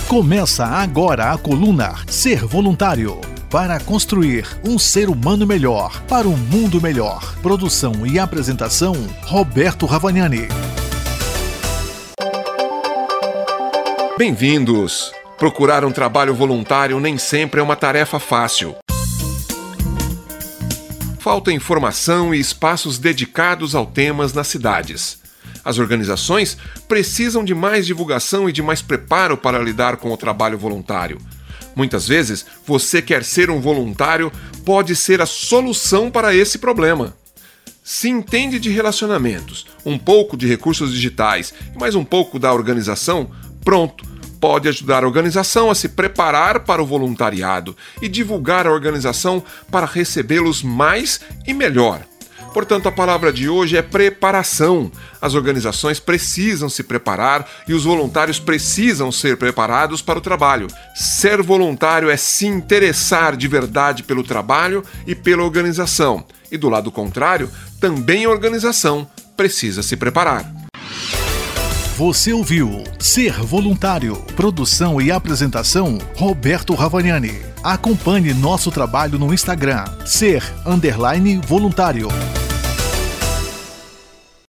Começa agora a coluna Ser Voluntário, para construir um ser humano melhor, para um mundo melhor. Produção e apresentação, Roberto Ravagnani. Bem-vindos! Procurar um trabalho voluntário nem sempre é uma tarefa fácil. Falta informação e espaços dedicados ao temas nas cidades. As organizações precisam de mais divulgação e de mais preparo para lidar com o trabalho voluntário. Muitas vezes, você quer ser um voluntário pode ser a solução para esse problema. Se entende de relacionamentos, um pouco de recursos digitais e mais um pouco da organização, pronto! Pode ajudar a organização a se preparar para o voluntariado e divulgar a organização para recebê-los mais e melhor. Portanto, a palavra de hoje é preparação. As organizações precisam se preparar e os voluntários precisam ser preparados para o trabalho. Ser voluntário é se interessar de verdade pelo trabalho e pela organização. E do lado contrário, também a organização precisa se preparar. Você ouviu Ser Voluntário. Produção e apresentação, Roberto Ravagnani. Acompanhe nosso trabalho no Instagram, ser_voluntário.